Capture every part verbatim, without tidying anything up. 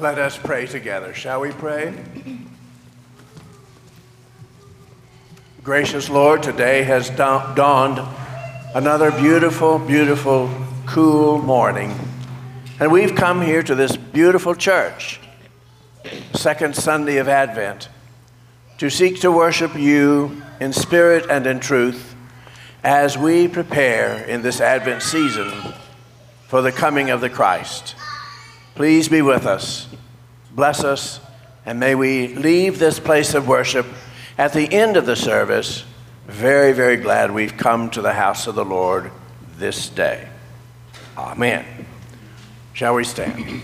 Let us pray together. Shall we pray? Gracious Lord, today has dawned another beautiful, beautiful, cool morning. And we've come here to this beautiful church, second Sunday of Advent, to seek to worship you in spirit and in truth as we prepare in this Advent season for the coming of the Christ. Please be with us, bless us, and may we leave this place of worship at the end of the service very, very glad we've come to the house of the Lord this day. Amen. Shall we stand?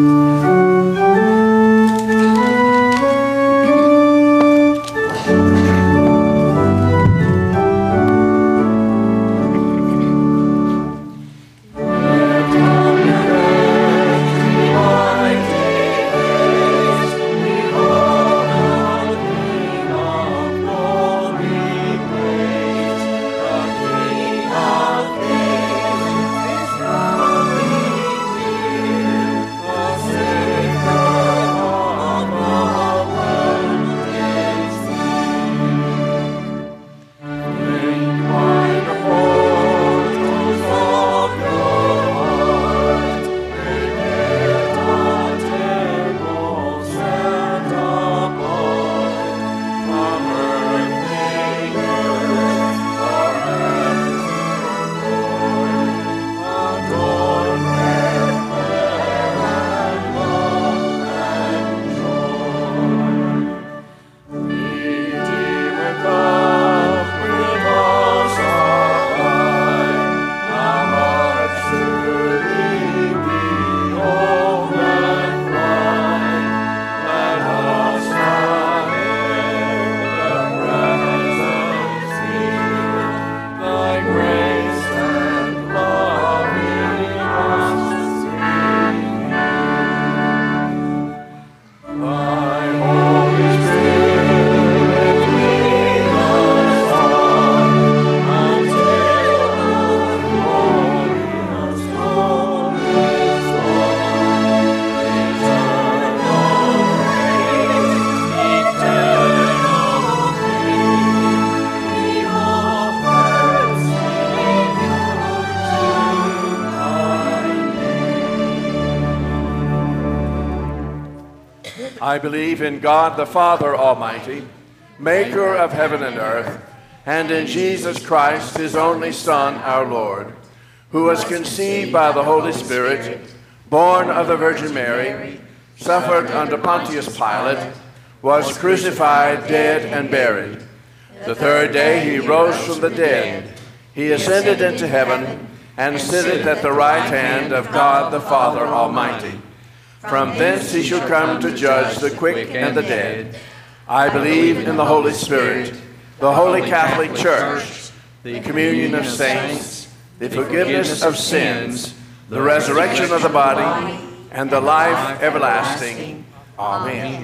I believe in God the Father Almighty, maker of heaven and earth, and in Jesus Christ, his only Son, our Lord, who was conceived by the Holy Spirit, born of the Virgin Mary, suffered under Pontius Pilate, was crucified, dead, and buried. The third day he rose from the dead. He ascended into heaven and sitteth at the right hand of God the Father Almighty. From thence he shall come to judge the quick and the dead. I believe in the Holy Spirit, the Holy Catholic Church, the communion of saints, the forgiveness of sins, the resurrection of the body, and the life everlasting. Amen.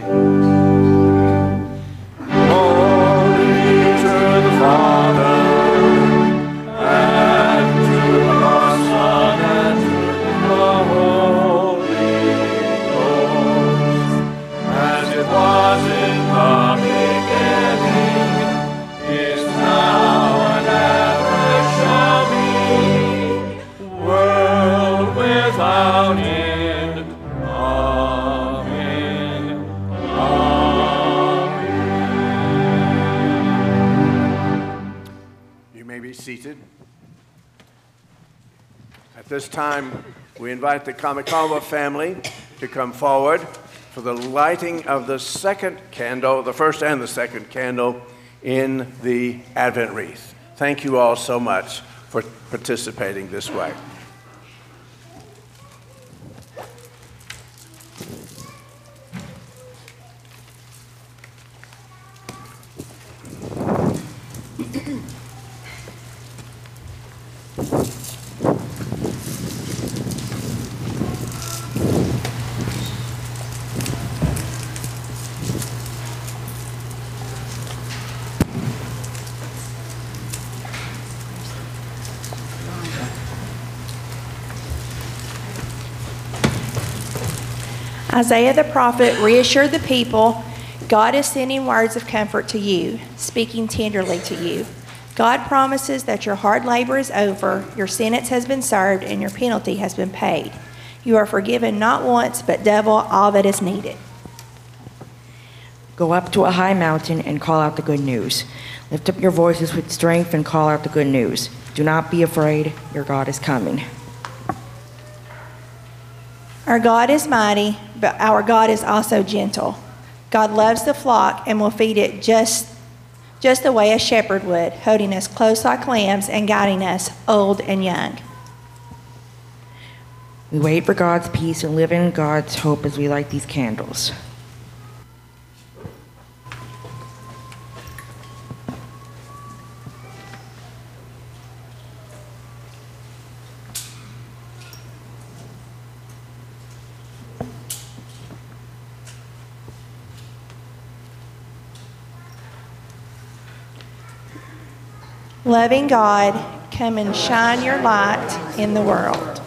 Glory to the Father, and to the Son, and to the Holy Ghost, as it was in the beginning, is now, and ever shall be, world without end. Amen. Amen. You may be seated. At this time, we invite the Kamikawa family to come forward for the lighting of the second candle, the first and the second candle in the Advent wreath. Thank you all so much for participating this way. Isaiah the prophet reassured the people, God is sending words of comfort to you, speaking tenderly to you. God promises that your hard labor is over, your sentence has been served, and your penalty has been paid. You are forgiven not once, but double all that is needed. Go up to a high mountain and call out the good news. Lift up your voices with strength and call out the good news. Do not be afraid, your God is coming. Our God is mighty, but our God is also gentle. God loves the flock and will feed it just, just the way a shepherd would, holding us close like lambs and guiding us, old and young. We wait for God's peace and live in God's hope as we light these candles. Loving God, come and shine your light in the world.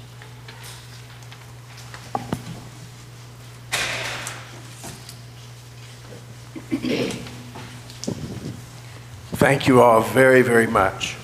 Thank you all very, very much.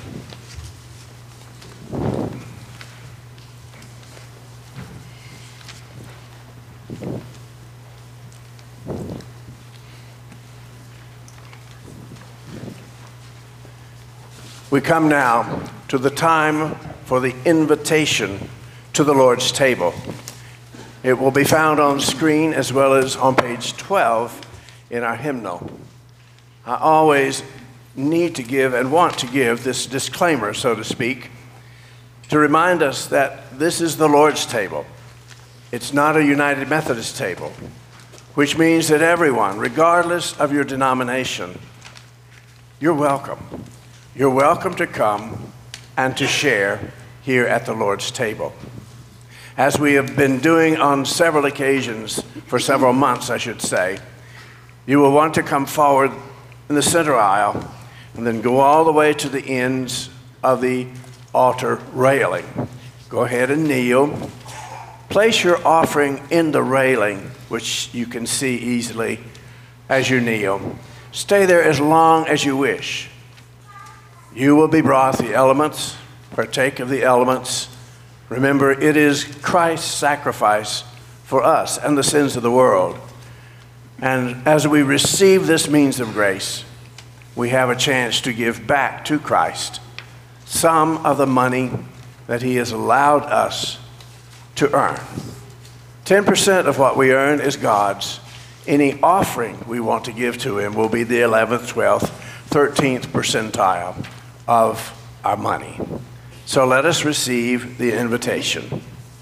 We come now to the time for the invitation to the Lord's table. It will be found on screen as well as on page twelve in our hymnal. I always need to give and want to give this disclaimer, so to speak, to remind us that this is the Lord's table. It's not a United Methodist table, which means that everyone, regardless of your denomination, you're welcome. You're welcome to come and to share here at the Lord's table. As we have been doing on several occasions, for several months, I should say, you will want to come forward in the center aisle and then go all the way to the ends of the altar railing. Go ahead and kneel. Place your offering in the railing, which you can see easily as you kneel. Stay there as long as you wish. You will be brought the elements, partake of the elements. Remember, it is Christ's sacrifice for us and the sins of the world. And as we receive this means of grace, we have a chance to give back to Christ some of the money that he has allowed us to earn. ten percent of what we earn is God's. Any offering we want to give to him will be the eleventh, twelfth, thirteenth percentile of our money. So let us receive the invitation.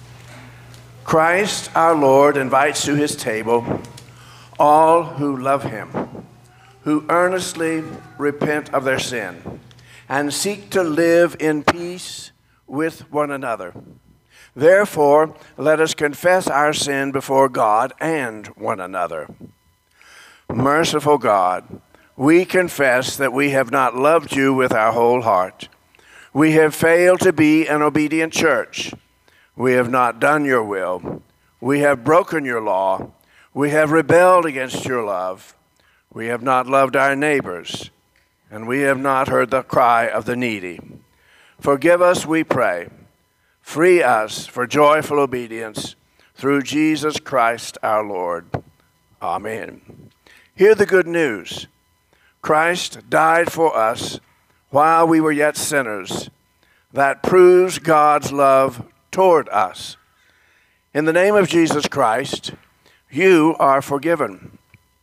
Christ our Lord invites to his table all who love him, who earnestly repent of their sin and seek to live in peace with one another. Therefore, let us confess our sin before God and one another. Merciful God, we confess that we have not loved you with our whole heart. We have failed to be an obedient church. We have not done your will. We have broken your law. We have rebelled against your love. We have not loved our neighbors, and we have not heard the cry of the needy. Forgive us, we pray. Free us for joyful obedience through Jesus Christ our Lord. Amen. Hear the good news. Christ died for us while we were yet sinners. That proves God's love toward us. In the name of Jesus Christ, you are forgiven.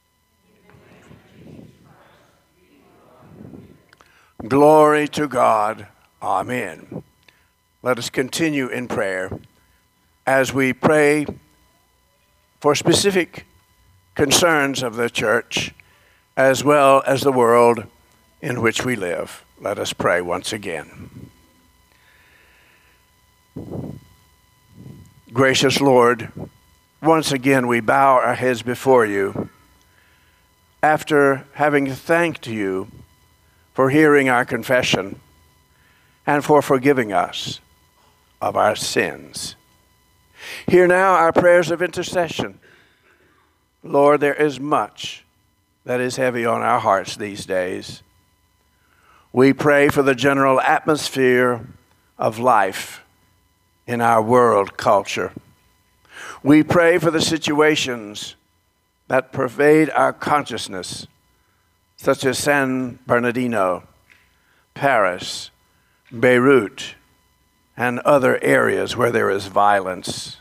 Glory to God. Amen. Let us continue in prayer as we pray for specific concerns of the church as well as the world in which we live. Let us pray once again. Gracious Lord, once again we bow our heads before you after having thanked you for hearing our confession and for forgiving us of our sins. Hear now our prayers of intercession. Lord, there is much that is heavy on our hearts these days. We pray for the general atmosphere of life in our world culture. We pray for the situations that pervade our consciousness, such as San Bernardino, Paris, Beirut, and other areas where there is violence.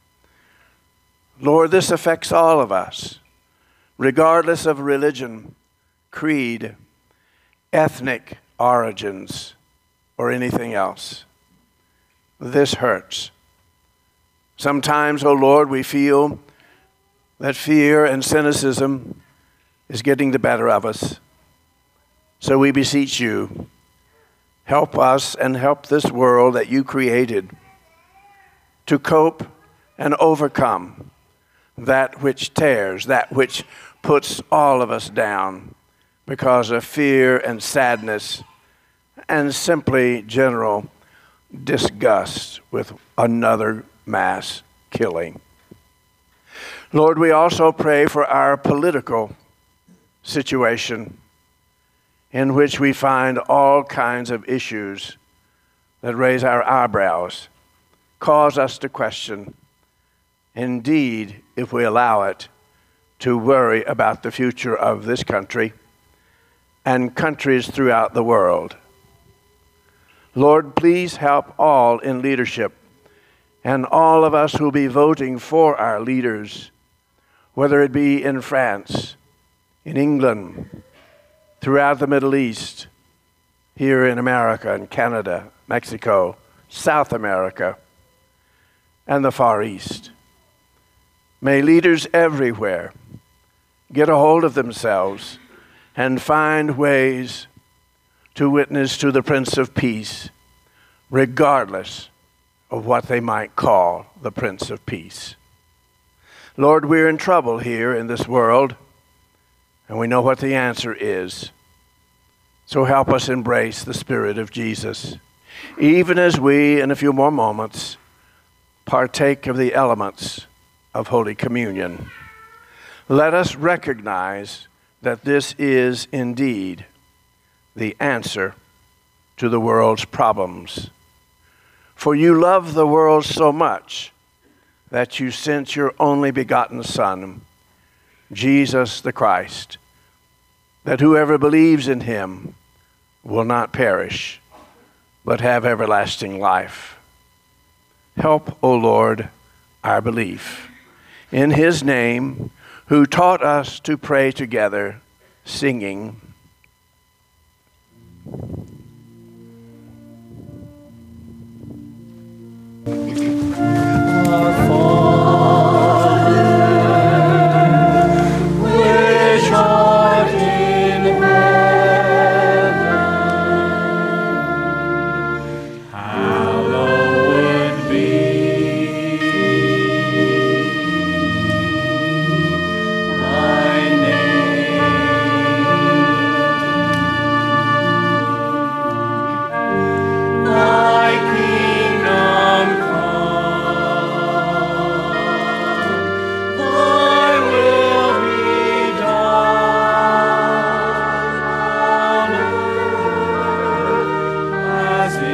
Lord, this affects all of us, regardless of religion, creed, ethnic origins, or anything else. This hurts. Sometimes, oh Lord, we feel that fear and cynicism is getting the better of us. So we beseech you, help us and help this world that you created to cope and overcome that which tears, that which puts all of us down because of fear and sadness and simply general disgust with another mass killing. Lord, we also pray for our political situation in which we find all kinds of issues that raise our eyebrows, cause us to question, indeed, if we allow it, to worry about the future of this country and countries throughout the world. Lord, please help all in leadership and all of us who will be voting for our leaders, whether it be in France, in England, throughout the Middle East, here in America and Canada, Mexico, South America, and the Far East. May leaders everywhere get a hold of themselves and find ways to witness to the Prince of Peace, regardless of what they might call the Prince of Peace. Lord, we're in trouble here in this world, and we know what the answer is. So help us embrace the Spirit of Jesus, even as we, in a few more moments, partake of the elements of Holy Communion. Let us recognize that this is indeed the answer to the world's problems. For you love the world so much that you sent your only begotten Son, Jesus the Christ, that whoever believes in him will not perish, but have everlasting life. Help, O Lord, our belief. In his name, who taught us to pray together, singing, Our Father, which art in heaven, hallowed be thy name. Thy kingdom come, thy will be done on earth as it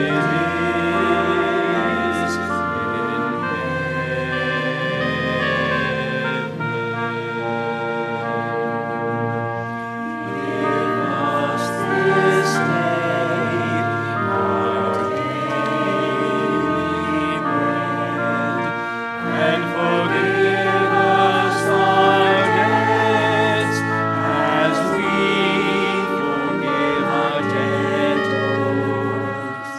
is in heaven. Give us this day our daily bread, and forgive us our debts as we forgive our debtors.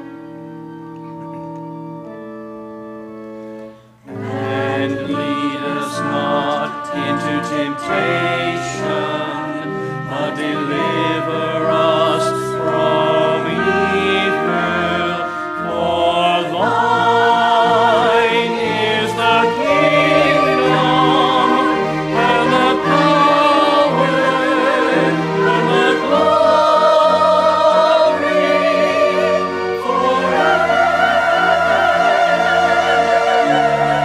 And lead us not into temptation, but deliver us from evil. For thine is the kingdom, and the power, and the glory forever.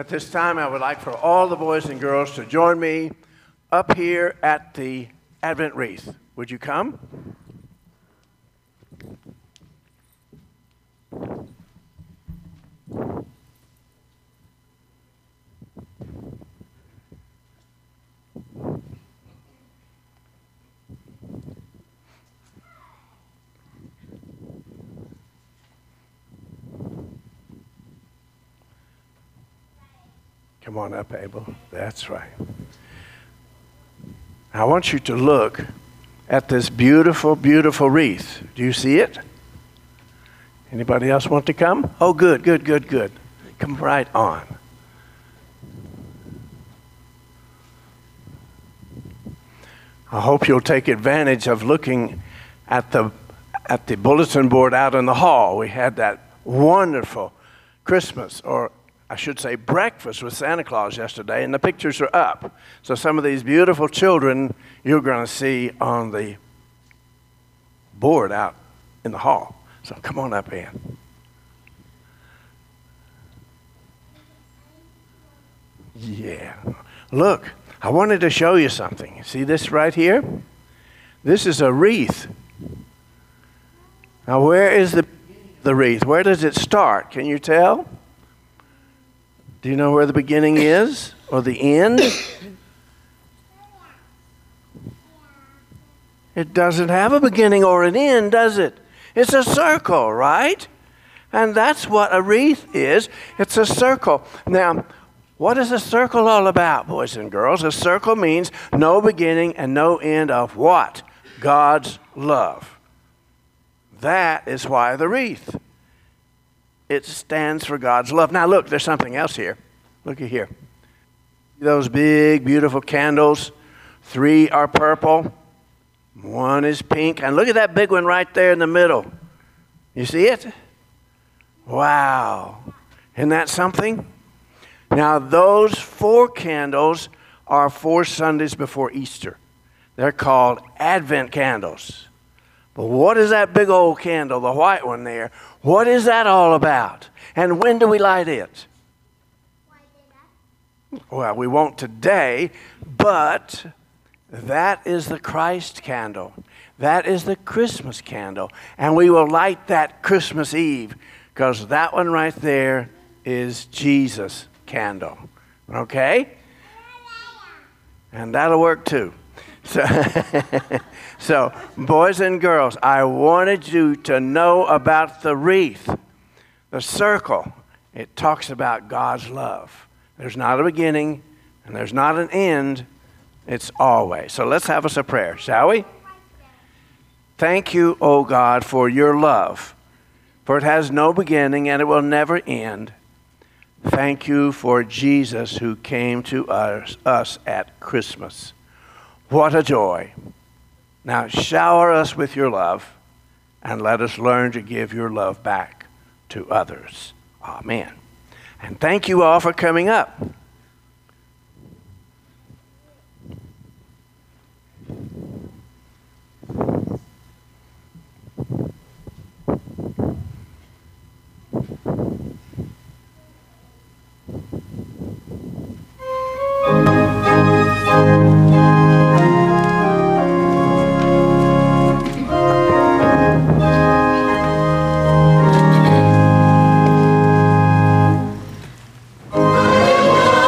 at this time, I would like for all the boys and girls to join me up here at the Advent wreath. Would you come? Come on up, Abel. That's right. I want you to look at this beautiful, beautiful wreath. Do you see it? Anybody else want to come? Oh, good, good, good, good. Come right on. I hope you'll take advantage of looking at the at the bulletin board out in the hall. We had that wonderful Christmas, or I should say breakfast with Santa Claus yesterday, and the pictures are up. So some of these beautiful children you're going to see on the board out in the hall. So come on up, Ann. Yeah. Look, I wanted to show you something. See this right here? This is a wreath. Now where is the, the wreath? Where does it start? Can you tell? Do you know where the beginning is or the end? It doesn't have a beginning or an end, does it? It's a circle, right? And that's what a wreath is. It's a circle. Now, what is a circle all about, boys and girls? A circle means no beginning and no end of what? God's love. That is why the wreath. It stands for God's love. Now look, there's something else here. Look at here. Those big, beautiful candles. Three are purple. One is pink. And look at that big one right there in the middle. You see it? Wow. Isn't that something? Now those four candles are four Sundays before Easter. They're called Advent candles. But what is that big old candle, the white one there? What is that all about? And when do we light it? Well, we won't today, but that is the Christ candle. That is the Christmas candle. And we will light that Christmas Eve, because that one right there is Jesus' candle. Okay? And that'll work too. So, so, boys and girls, I wanted you to know about the wreath, the circle. It talks about God's love. There's not a beginning and there's not an end. It's always. So let's have us a prayer, shall we? Thank you, O God, for your love, for it has no beginning and it will never end. Thank you for Jesus who came to us, us at Christmas. What a joy. Now shower us with your love and let us learn to give your love back to others. Amen. And thank you all for coming up. Thank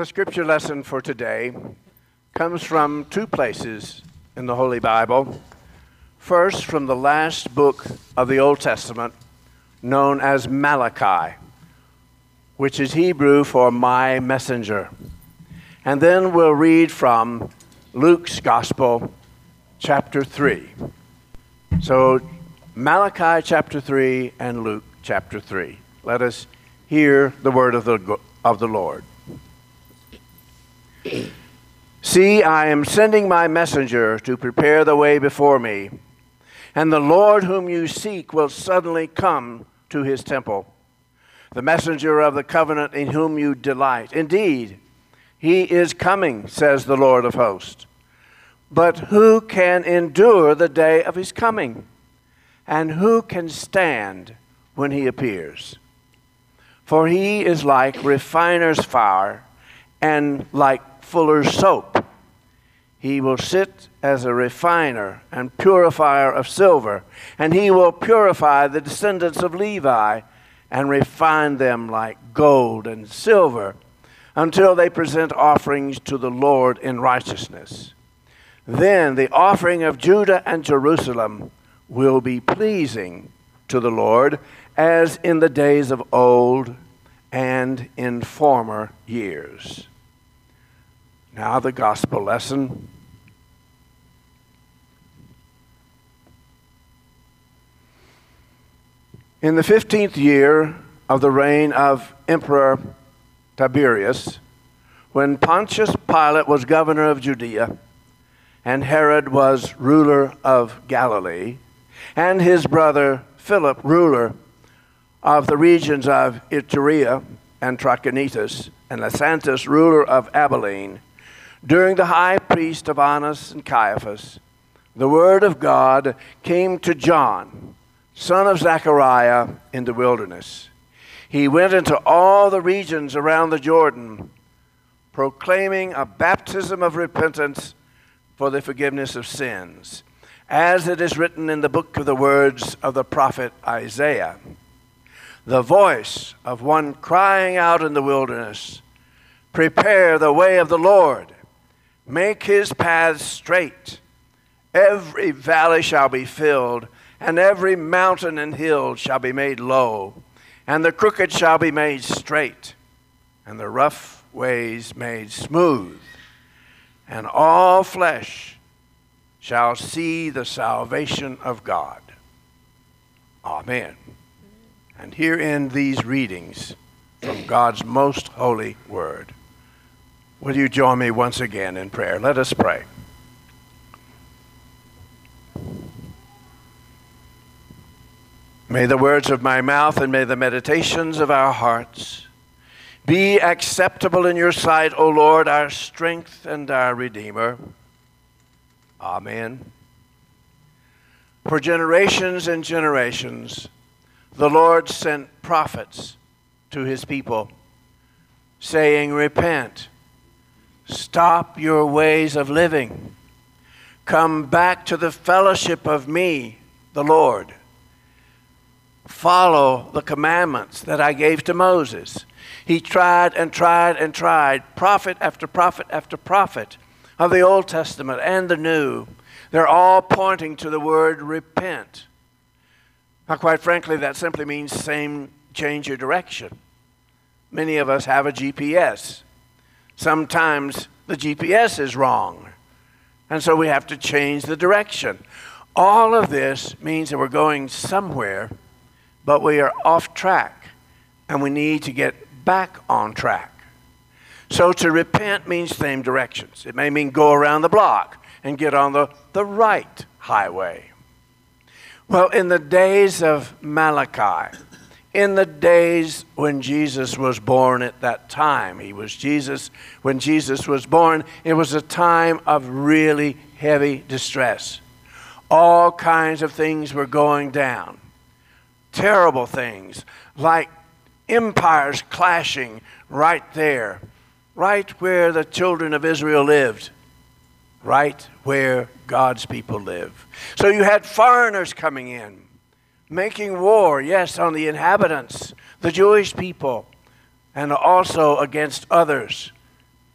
The scripture lesson for today comes from two places in the Holy Bible. First, from the last book of the Old Testament, known as Malachi, which is Hebrew for my messenger. And then we'll read from Luke's Gospel, chapter three. So, Malachi chapter three and Luke chapter three. Let us hear the word of the, of the Lord. See, I am sending my messenger to prepare the way before me, and the Lord whom you seek will suddenly come to his temple, the messenger of the covenant in whom you delight. Indeed, he is coming, says the Lord of hosts. But who can endure the day of his coming? And who can stand when he appears? For he is like refiner's fire and like fuller's soap. He will sit as a refiner and purifier of silver, and he will purify the descendants of Levi and refine them like gold and silver until they present offerings to the Lord in righteousness. Then the offering of Judah and Jerusalem will be pleasing to the Lord, as in the days of old and in former years. Now the gospel lesson. In the fifteenth year of the reign of Emperor Tiberius, when Pontius Pilate was governor of Judea, and Herod was ruler of Galilee, and his brother Philip ruler of the regions of Iturea and Trachonitis, and Lysantus ruler of Abilene, during the high priest of Annas and Caiaphas, the word of God came to John, son of Zechariah, in the wilderness. He went into all the regions around the Jordan, proclaiming a baptism of repentance for the forgiveness of sins, as it is written in the book of the words of the prophet Isaiah. The voice of one crying out in the wilderness, prepare the way of the Lord, make his paths straight. Every valley shall be filled, and every mountain and hill shall be made low, and the crooked shall be made straight, and the rough ways made smooth, and all flesh shall see the salvation of God. Amen. And here end these readings from God's most holy word. Will you join me once again in prayer? Let us pray. May the words of my mouth and may the meditations of our hearts be acceptable in your sight, O Lord, our strength and our Redeemer. Amen. For generations and generations, the Lord sent prophets to his people, saying, repent, stop your ways of living, come back to the fellowship of me, the Lord. Follow the commandments that I gave to Moses. He tried and tried and tried, prophet after prophet after prophet of the Old Testament and the New. They're all pointing to the word repent. Now, quite frankly, that simply means same, change your direction. Many of us have a G P S. Sometimes the G P S is wrong, and so we have to change the direction. All of this means that we're going somewhere, but we are off track, and we need to get back on track. So to repent means same directions. It may mean go around the block and get on the, the right highway. Well, in the days of Malachi, in the days when Jesus was born at that time, he was Jesus, when Jesus was born, it was a time of really heavy distress. All kinds of things were going down. Terrible things, like empires clashing right there, right where the children of Israel lived, right where God's people live. So you had foreigners coming in, making war, yes, on the inhabitants, the Jewish people, and also against others,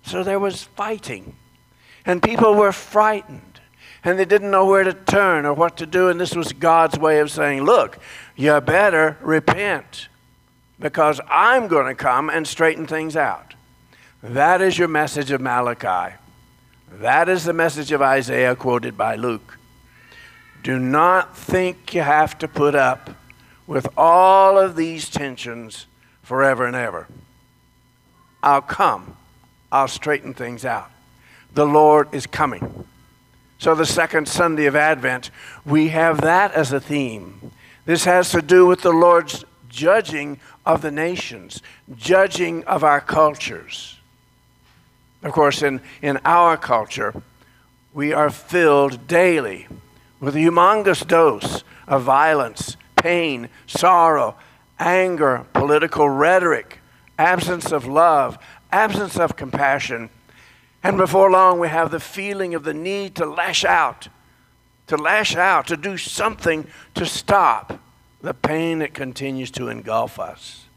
So there was fighting, and people were frightened, and they didn't know where to turn or what to do, and this was God's way of saying, look, you better repent, because I'm going to come and straighten things out. That is your message of Malachi. That is the message of Isaiah quoted by Luke. Do not think you have to put up with all of these tensions forever and ever. I'll come. I'll straighten things out. The Lord is coming. So the second Sunday of Advent, we have that as a theme. This has to do with the Lord's judging of the nations, judging of our cultures. Of course, in, in our culture, we are filled daily with a humongous dose of violence, pain, sorrow, anger, political rhetoric, absence of love, absence of compassion. And before long, we have the feeling of the need to lash out, to lash out, to do something to stop the pain that continues to engulf us.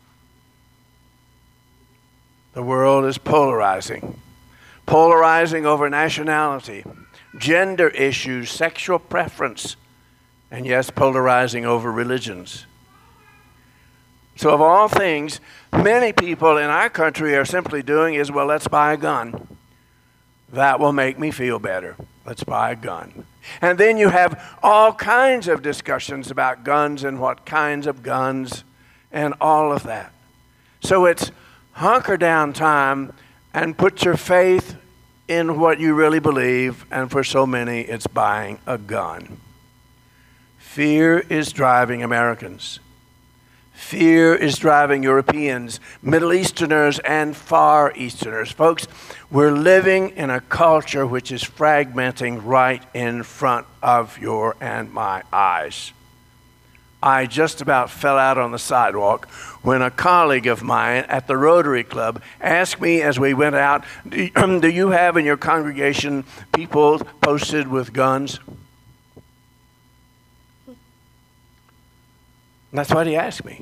The world is polarizing, polarizing over nationality, gender issues, sexual preference, and yes, polarizing over religions. So of all things, many people in our country are simply doing is, well, let's buy a gun. That will make me feel better. Let's buy a gun. And then you have all kinds of discussions about guns and what kinds of guns and all of that. So it's hunker down time and put your faith in what you really believe, and for so many, it's buying a gun. Fear is driving Americans. Fear is driving Europeans, Middle Easterners, and Far Easterners. Folks, we're living in a culture which is fragmenting right in front of your and my eyes. I just about fell out on the sidewalk when a colleague of mine at the Rotary Club asked me as we went out, do, um, do you have in your congregation people posted with guns? That's what he asked me.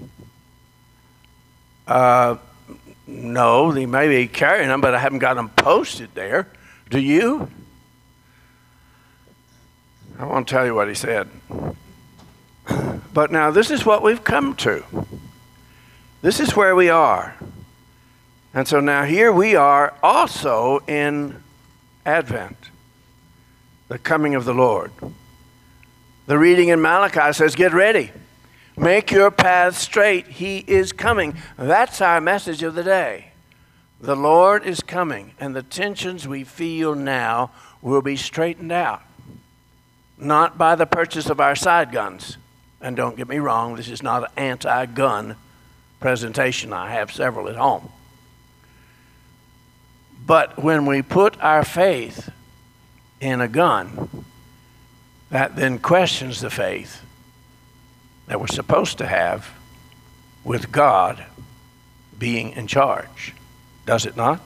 Uh, no, they may be carrying them, but I haven't got them posted there. Do you? I won't tell you what he said. But now this is what we've come to. This is where we are. And so now here we are also in Advent, the coming of the Lord. The reading in Malachi says, get ready. Make your path straight. He is coming. That's our message of the day. The Lord is coming, and the tensions we feel now will be straightened out. Not by the purchase of our side guns. And don't get me wrong, this is not an anti-gun presentation. I have several at home. But when we put our faith in a gun, that then questions the faith that we're supposed to have with God being in charge. Does it not?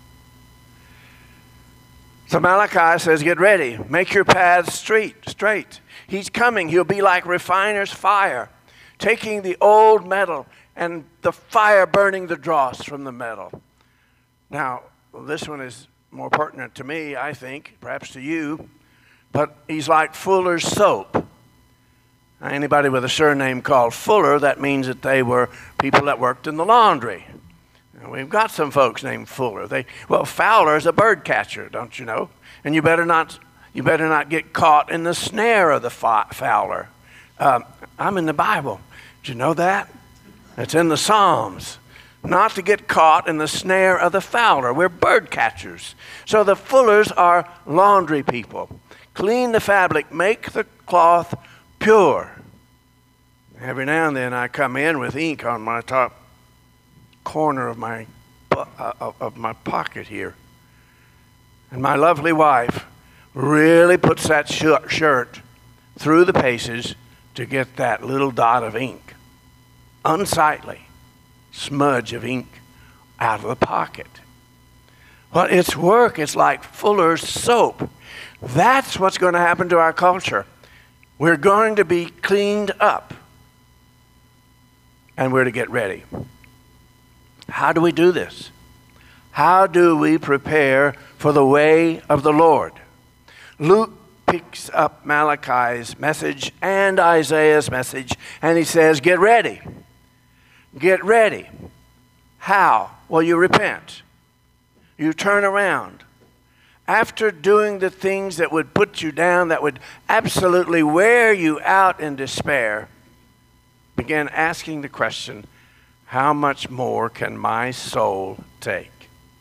So Malachi says, get ready. Make your paths straight, straight. He's coming. He'll be like refiner's fire, taking the old metal and the fire burning the dross from the metal. Now, this one is more pertinent to me, I think, perhaps to you, but he's like Fuller's soap. Now, anybody with a surname called Fuller, that means that they were people that worked in the laundry. And we've got some folks named Fuller. They, well, Fowler is a bird catcher, don't you know? And you better not, you better not get caught in the snare of the fowler. Um, I'm in the Bible. Did you know that? It's in the Psalms. Not to get caught in the snare of the fowler. We're bird catchers. So the Fullers are laundry people. Clean the fabric, make the cloth pure. Every now and then I come in with ink on my top corner of my uh, of my pocket here, and my lovely wife really puts that shirt through the paces to get that little dot of ink, unsightly smudge of ink, out of the pocket. Well, it's work. It's like Fuller's soap. That's what's going to happen to our culture. We're going to be cleaned up, and we're to get ready. How do we do this? How do we prepare for the way of the Lord? Luke picks up Malachi's message and Isaiah's message, and he says, get ready. Get ready. How? Well, you repent. You turn around. After doing the things that would put you down, that would absolutely wear you out in despair, begin asking the question, how much more can my soul take?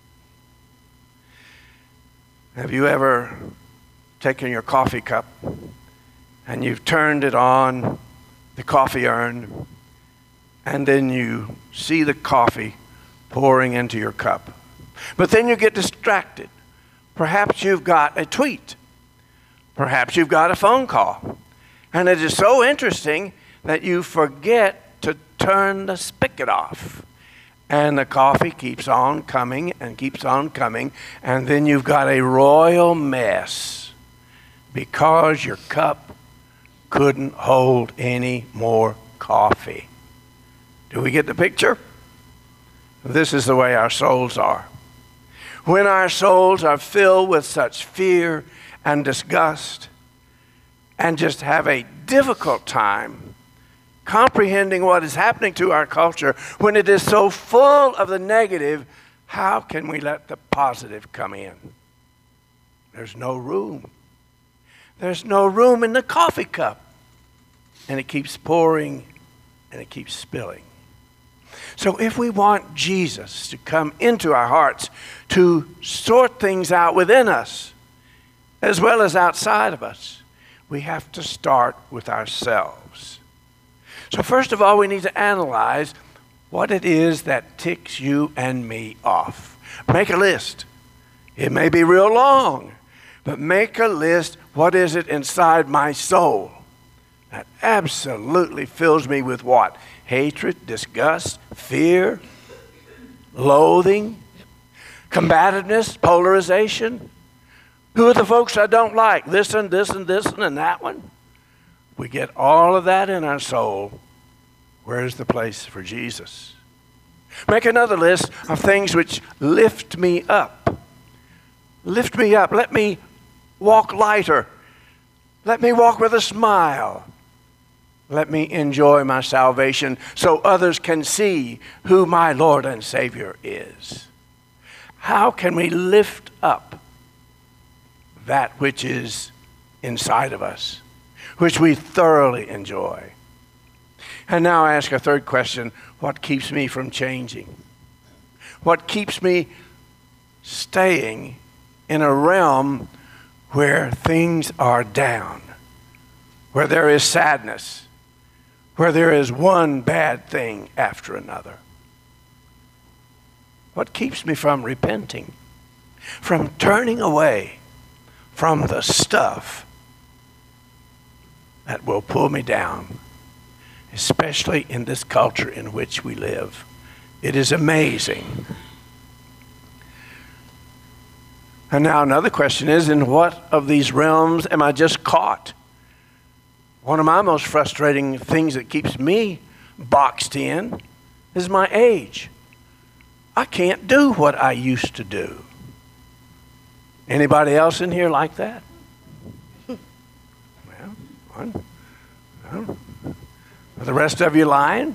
Have you ever taken your coffee cup and you've turned it on the coffee urn, and then you see the coffee pouring into your cup? But then you get distracted. Perhaps you've got a tweet. Perhaps you've got a phone call. And it is so interesting that you forget to turn the spigot off. And the coffee keeps on coming and keeps on coming. And then you've got a royal mess because your cup couldn't hold any more coffee. Do we get the picture? This is the way our souls are. When our souls are filled with such fear and disgust and just have a difficult time comprehending what is happening to our culture, when it is so full of the negative, how can we let the positive come in? There's no room. There's no room in the coffee cup. And it keeps pouring and it keeps spilling. So if we want Jesus to come into our hearts, to sort things out within us, as well as outside of us, we have to start with ourselves. So first of all, we need to analyze what it is that ticks you and me off. Make a list. It may be real long, but make a list. What is it inside my soul that absolutely fills me with what? Hatred, disgust, fear, loathing, combativeness, polarization. Who are the folks I don't like? This and this and this and that one. We get all of that in our soul. Where's the place for Jesus? Make another list of things which lift me up. Lift me up. Let me walk lighter. Let me walk with a smile. Let me enjoy my salvation so others can see who my Lord and Savior is. How can we lift up that which is inside of us, which we thoroughly enjoy? And now I ask a third question. What keeps me from changing? What keeps me staying in a realm where things are down, where there is sadness, where there is one bad thing after another? What keeps me from repenting, from turning away from the stuff that will pull me down, especially in this culture in which we live? It is amazing. And now another question is, in what of these realms am I just caught? One of my most frustrating things that keeps me boxed in is my age. I can't do what I used to do. Anybody else in here like that? Well, one, well, are the rest of you lying?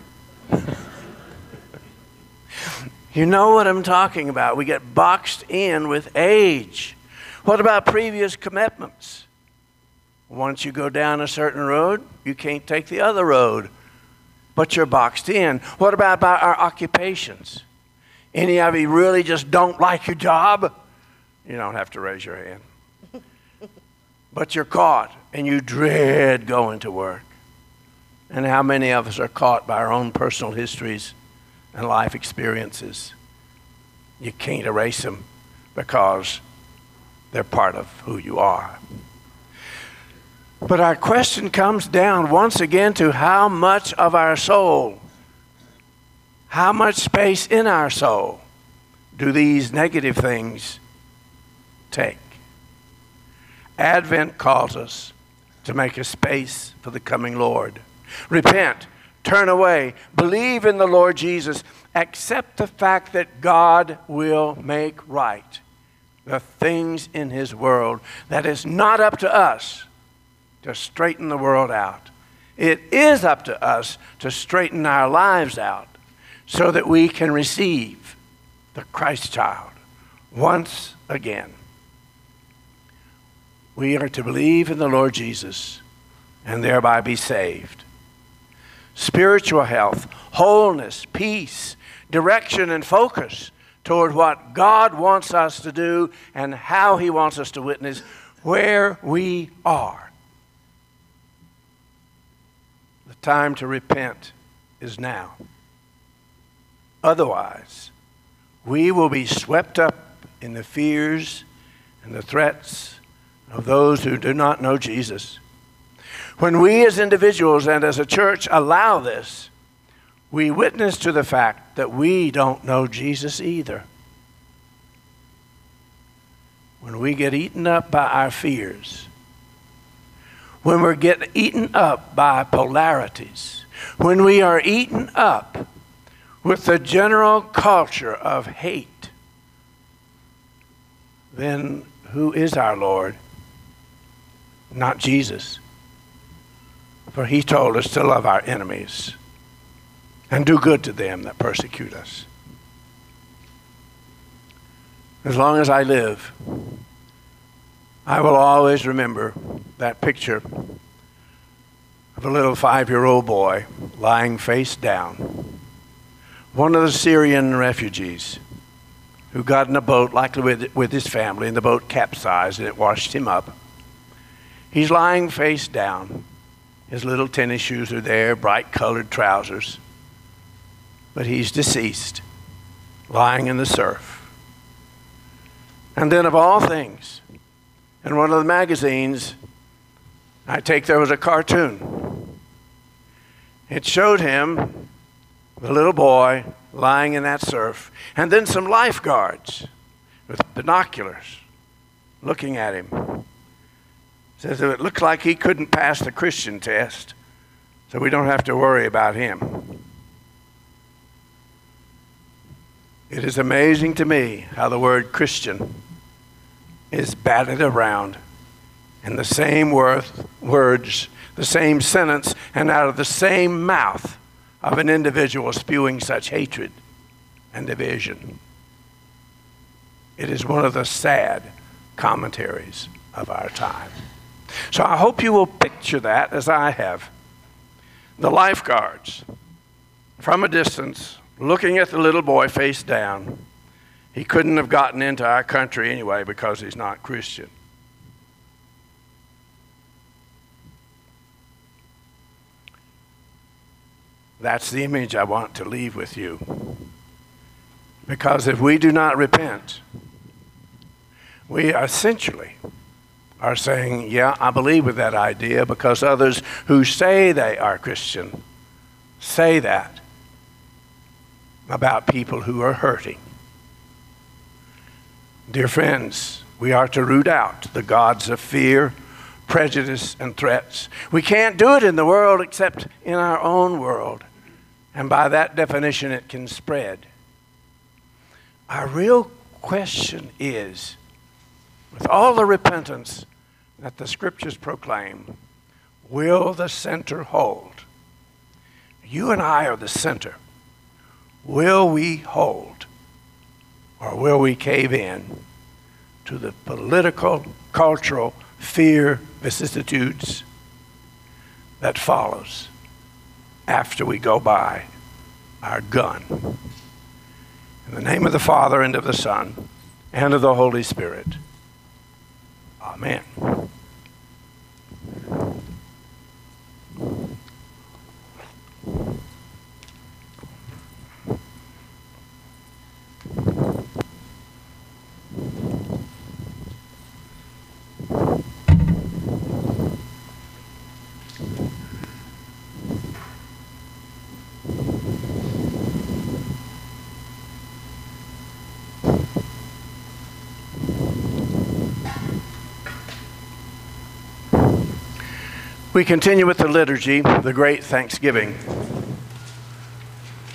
You know what I'm talking about. We get boxed in with age. What about previous commitments? Once you go down a certain road, you can't take the other road, but you're boxed in. What about, about our occupations? Any of you really just don't like your job? You don't have to raise your hand. But you're caught, and you dread going to work. And how many of us are caught by our own personal histories and life experiences? You can't erase them because they're part of who you are. But our question comes down once again to how much of our soul, how much space in our soul do these negative things take? Advent calls us to make a space for the coming Lord. Repent, turn away. Believe in the Lord Jesus. Accept the fact that God will make right the things in his world, that it's not up to us to straighten the world out. It is up to us to straighten our lives out so that we can receive the Christ child once again. We are to believe in the Lord Jesus and thereby be saved. Spiritual health, wholeness, peace, direction, and focus toward what God wants us to do and how he wants us to witness where we are. The time to repent is now. Otherwise, we will be swept up in the fears and the threats of those who do not know Jesus. When we as individuals and as a church allow this, we witness to the fact that we don't know Jesus either. When we get eaten up by our fears, when we get eaten up by polarities, when we are eaten up with the general culture of hate, then who is our Lord? Not Jesus. For he told us to love our enemies and do good to them that persecute us. As long as I live, I will always remember that picture of a little five-year-old boy lying face down. One of the Syrian refugees who got in a boat, likely with, with his family, and the boat capsized and it washed him up. He's lying face down. His little tennis shoes are there, bright-colored trousers. But he's deceased, lying in the surf. And then of all things, in one of the magazines, I take there was a cartoon. It showed him, the little boy, lying in that surf, and then some lifeguards with binoculars looking at him. Says it looked like he couldn't pass the Christian test, so we don't have to worry about him. It is amazing to me how the word Christian is batted around in the same worth, words, the same sentence, and out of the same mouth of an individual spewing such hatred and division. It is one of the sad commentaries of our time. So I hope you will picture that as I have. The lifeguards, from a distance, looking at the little boy face down. He couldn't have gotten into our country anyway because he's not Christian. That's the image I want to leave with you. Because if we do not repent, we essentially are saying, yeah, I believe with that idea because others who say they are Christian say that about people who are hurting. Dear friends, we are to root out the gods of fear, prejudice, and threats. We can't do it in the world except in our own world. And by that definition, it can spread. Our real question is, with all the repentance that the scriptures proclaim, will the center hold? You and I are the center. Will we hold, or will we cave in to the political, cultural fear vicissitudes that follows after we go by our gun? In the name of the Father, and of the Son, and of the Holy Spirit. Amen. We continue with the liturgy, the Great Thanksgiving.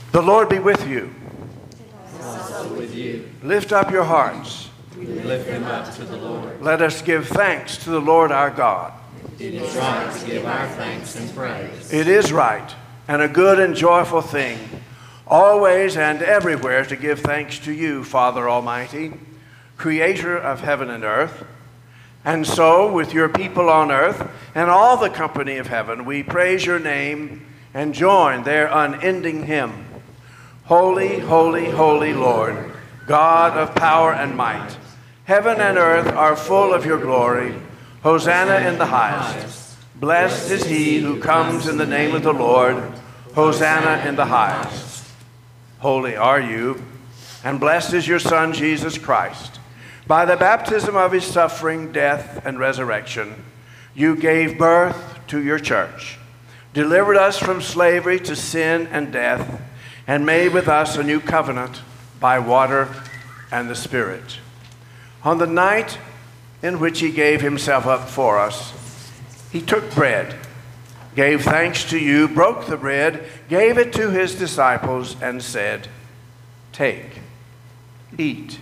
The Lord be with you. Also with you. Lift up your hearts. We lift them up to the Lord. Let us give thanks to the Lord our God. It is right to give our thanks and praise. It is right and a good and joyful thing, always and everywhere to give thanks to you, Father Almighty, creator of heaven and earth. And so, with your people on earth and all the company of heaven, we praise your name and join their unending hymn. Holy, holy, holy Lord, God of power and might, heaven and earth are full of your glory. Hosanna in the highest. Blessed is he who comes in the name of the Lord. Hosanna in the highest. Holy are you, and blessed is your Son, Jesus Christ. By the baptism of his suffering, death, and resurrection, you gave birth to your church, delivered us from slavery to sin and death, and made with us a new covenant by water and the Spirit. On the night in which he gave himself up for us, he took bread, gave thanks to you, broke the bread, gave it to his disciples, and said, "Take, eat.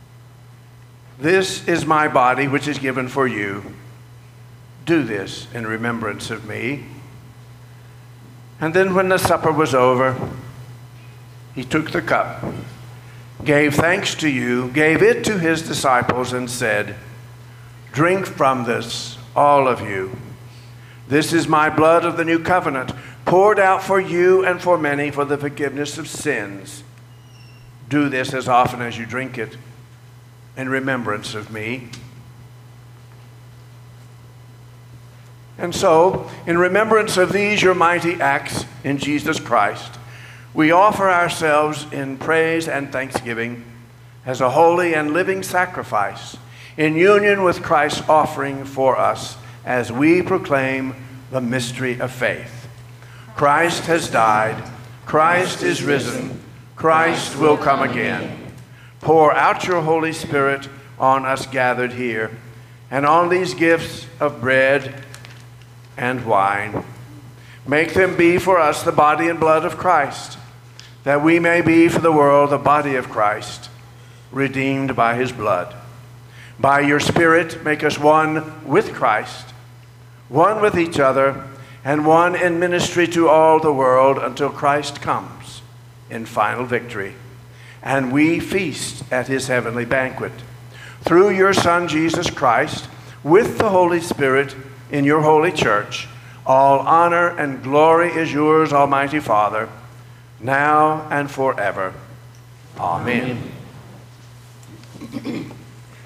This is my body, which is given for you. Do this in remembrance of me." And then when the supper was over, he took the cup, gave thanks to you, gave it to his disciples, and said, "Drink from this, all of you. This is my blood of the new covenant, poured out for you and for many for the forgiveness of sins. Do this as often as you drink it in remembrance of me." And so, in remembrance of these your mighty acts in Jesus Christ, we offer ourselves in praise and thanksgiving as a holy and living sacrifice in union with Christ's offering for us as we proclaim the mystery of faith. Christ has died. Christ is risen. Christ will come again. Pour out your Holy Spirit on us gathered here and on these gifts of bread and wine. Make them be for us the body and blood of Christ, that we may be for the world the body of Christ, redeemed by his blood. By your Spirit, make us one with Christ, one with each other, and one in ministry to all the world until Christ comes in final victory, and we feast at his heavenly banquet. Through your Son, Jesus Christ, with the Holy Spirit in your holy church, all honor and glory is yours, Almighty Father, now and forever. Amen. Amen.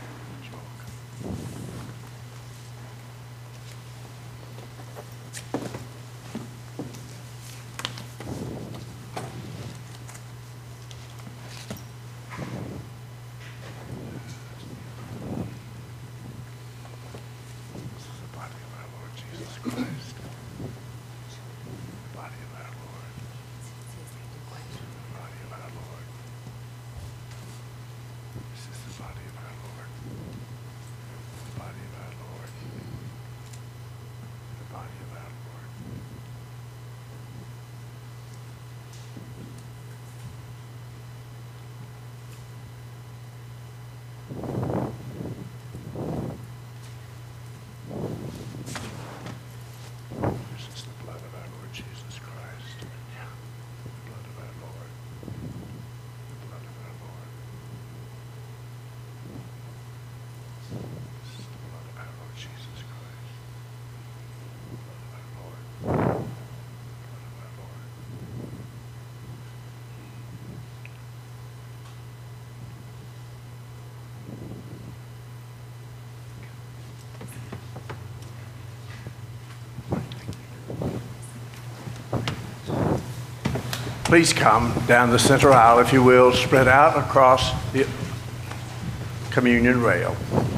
Please come down the center aisle, if you will, spread out across the communion rail.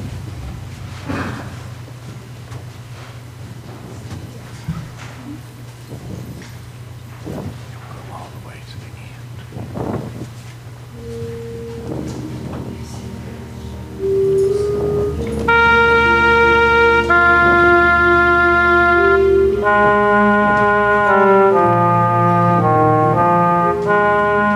All the way to the end. Thank you.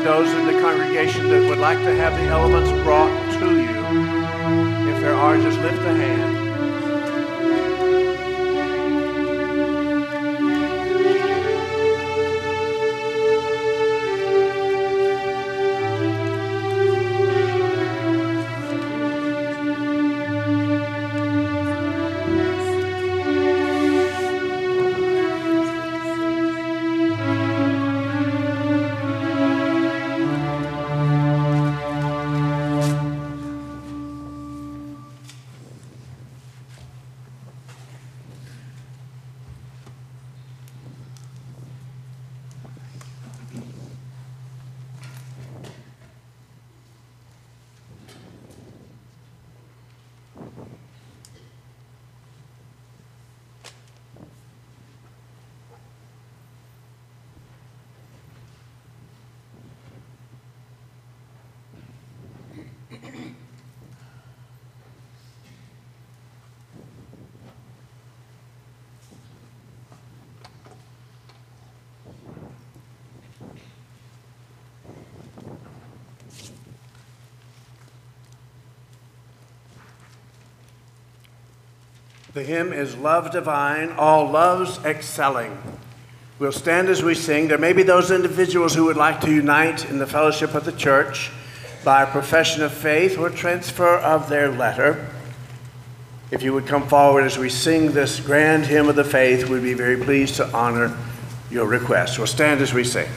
those in the congregation that would like to have the elements brought to you. If there are, just lift a hand. The hymn is Love Divine, All Loves Excelling. We'll stand as we sing. There may be those individuals who would like to unite in the fellowship of the church by a profession of faith or transfer of their letter. If you would come forward as we sing this grand hymn of the faith, we'd be very pleased to honor your request. We'll stand as we sing.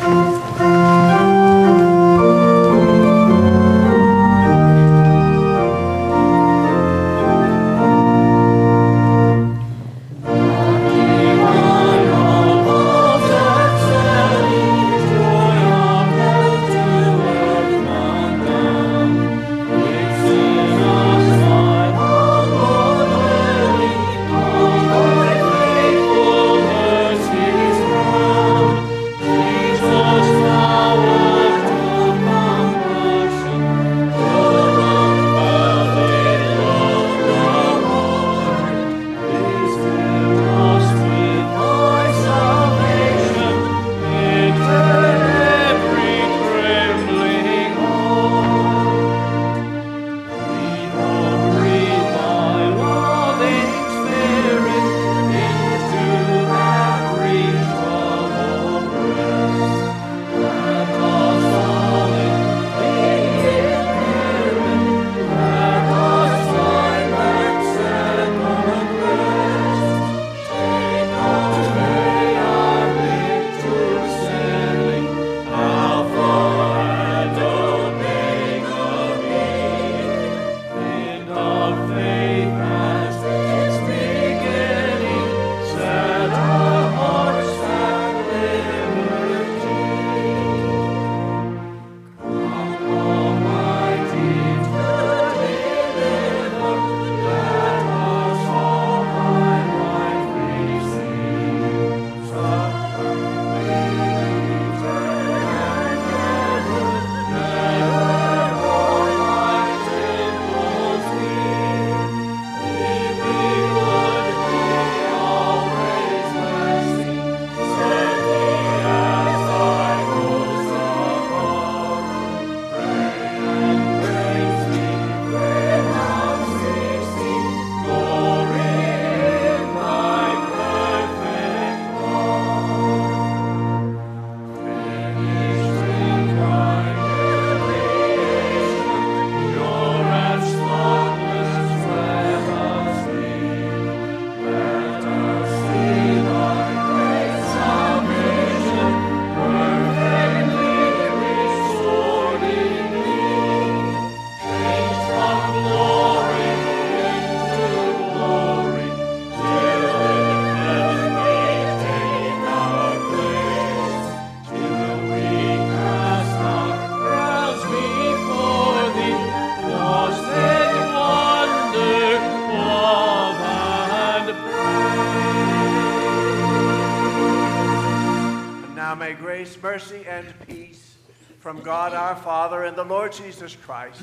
Mercy and peace from God our Father and the Lord Jesus Christ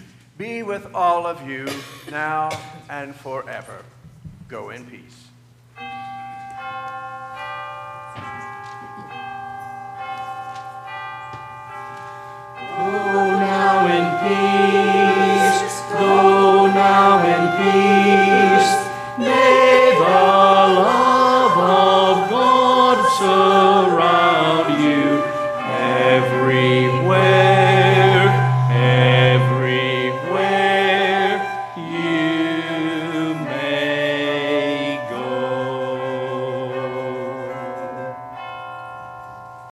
be with all of you now and forever. Go in peace. Go now in peace. Go now in